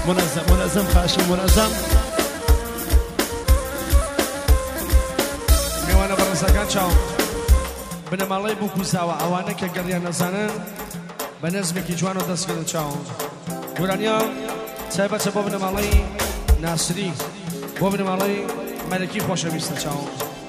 منظم خاشم منظم میوانە بەڕێزەکان چاو بنەماڵەی بوو کوساوە ئەوانە کە گەڕیان نەزانن بە نەزمێکی جوان و دەستکردن چاو گورانیا تایبەتە بۆ بنەماڵەی ناسری بۆ بنەماڵەی مەلەکی خۆشەویستە چاو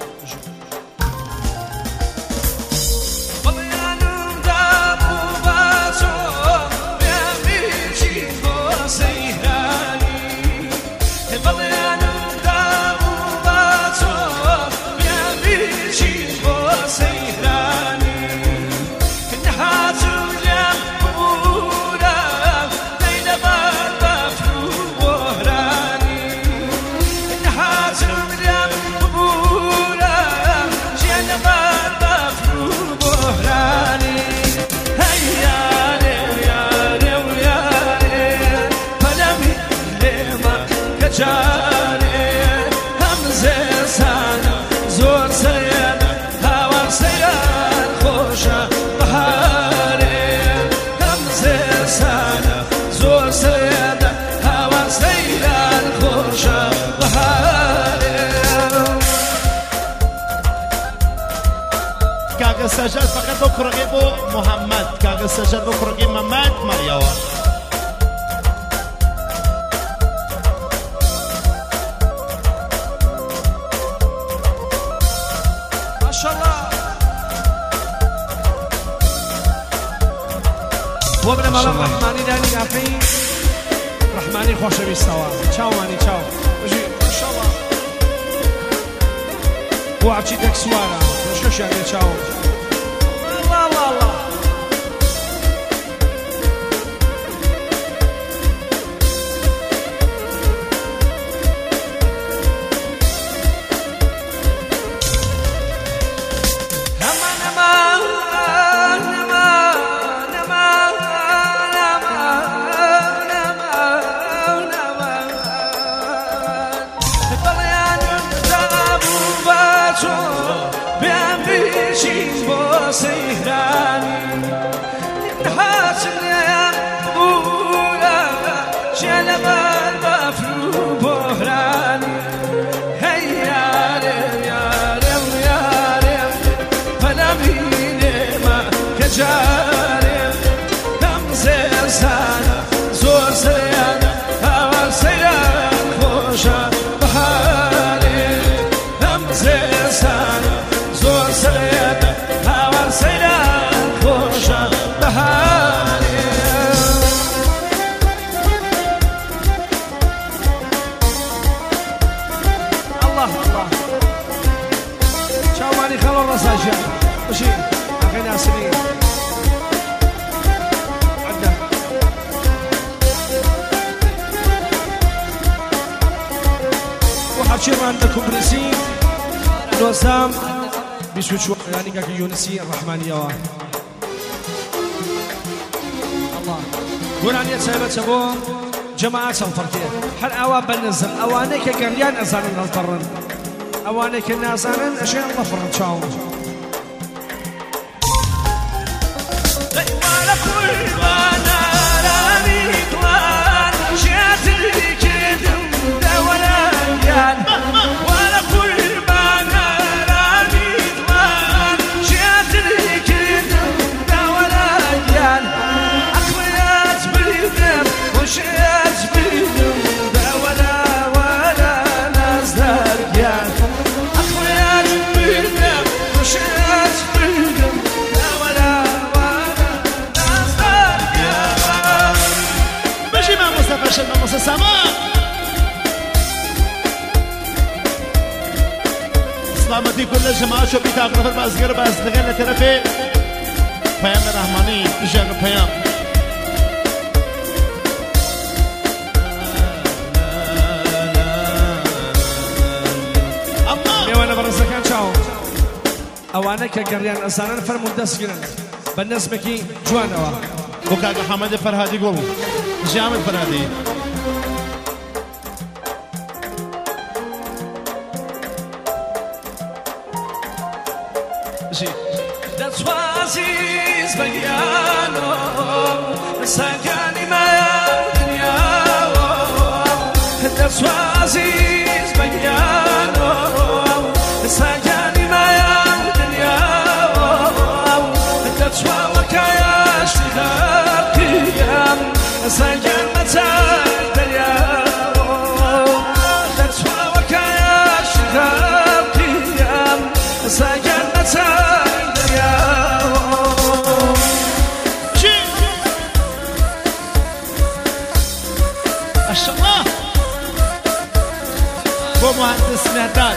کاغذ سجاد فقط بۆ کوڕەکەی بۆ محەممەد کاغذ سجاد بۆ کوڕەکەی مەمەد مەریەوە بۆ بنەماڵە ڕەحمانی دانی یافەی ڕەحمانی خۆشەویستەوە چاومانی چاو بژی ماشەڵڵا بۆ عەبچی تەکسوارە ڕۆژکەشیان لێ چاو هرچیمان دەکوبرسی دۆزام 24 ینی کاکە یونسی ڕەحمانیەوە گۆرانیە تایبەتە بۆ جەماعەت هەڵفەرکێ هەر ئاوا بەنەزم ئەوانەی کە گەڕیان ئەزانن هەڵفەڕن ئەوانەی کە نازانن ئەژێن هەڵفەڕن چاوم سلامتی کل جماعت شو بیتاب نفر بازگر بازدگان لطرف پیام رحمانی ایشان پیام میوانە بەڕێزەکان چاو ئەوانە کە گەڕیان ئەزانن فەرموون دەستگرن بە نەزمێکی جوانەوە بۆ کاکە حەمەد فەرهادی گوڵ ژیامت فەرهادی دەتوازیز بەگیانۆ سەگانی مایە دنیاوە دسوا عزیز بگیانو سگانی مایم دنیا دسوا وکایش دیدم سگان متای دریا دسوا وکایش دیدم سگان متای دریا ماشاءالله بو مهندس مهداد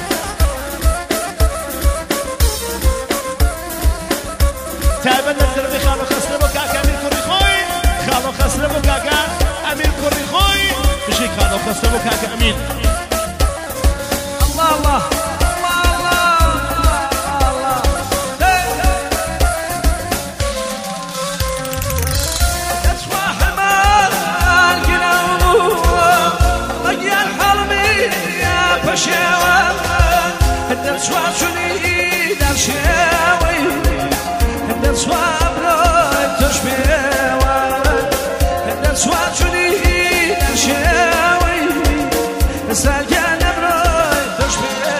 تابع للدربي خالو خسرب وكاكا امير كوريخوي خالو خسرب وكاكا امير كوريخوي بشي خالو خسرب وكاكا امين الله الله دسوا شونی در شوی دسوا برای تشبیه دسوا شونی در شوی سرگن برای تشبیه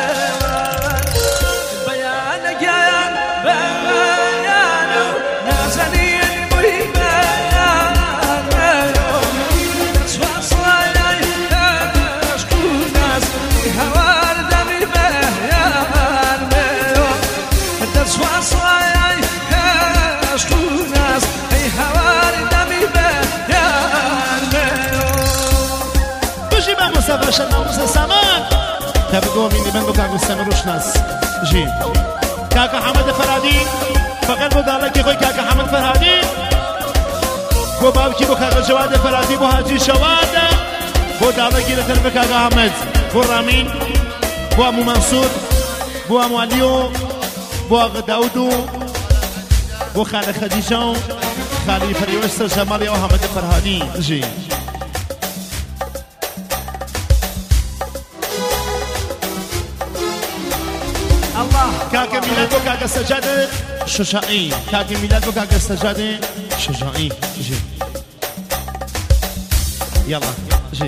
بیان گیان بیانو نازنی بوی بیان دسوا سلای اشکوناز هوار دمی سواصاي اشكوناس اي حواري دمي بيان بجي ما مسافر شنا موسى سامان تبقوا مني من بكاكو سامروش ناس جي كاكا حمد فرادي فقط بدالك يقول كاكا حمد فرادي بو بابكي بو كاكا جواد فرادي بو هاجي شواد بو دالك يلتر بكاكا حمد بو رامين بو امو منصور بو امو عليو بو آقا داودو بو خاله خدیجه خاله فریوشتر جمالی و حمد فرهادی جی الله كاكا ميلاد بو كاكا سجاده شجاعي كاكا ميلاد بو كاكا سجاده شجاعي جي يلا جي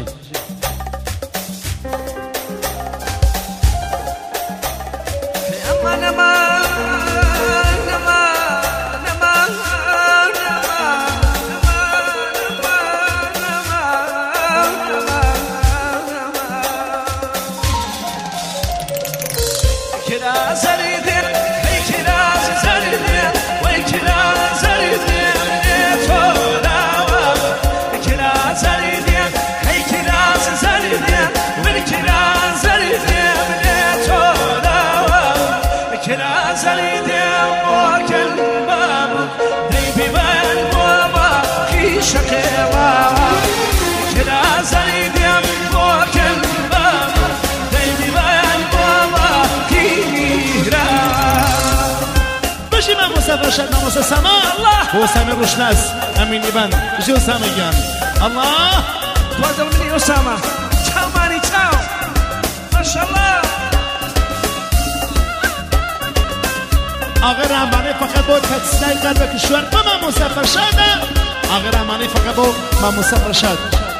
مسافر موسى سما الله هو سامي روشناس امين ابن جو سامي جان الله تفضل مني اسامه تشاو ماني تشاو ما شاء الله اگر امانه فقط بود تسنای قلب کشور ما مسافر شده اگر امانه فقط بود ما مسافر شد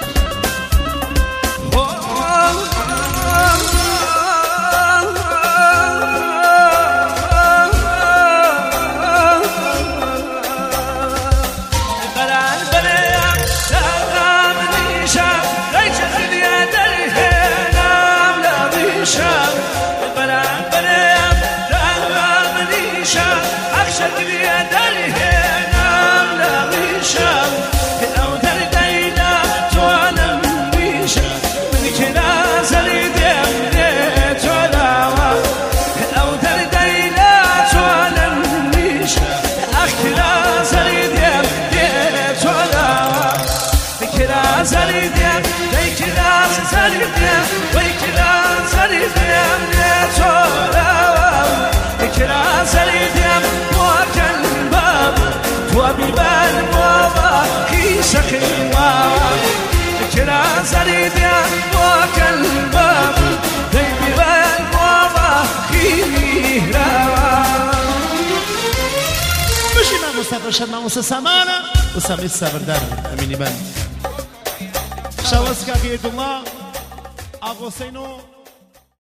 مسافر شد موسى سمانة وسامي السابر دار أميني بان شاوز كاكي الله آقا حسین و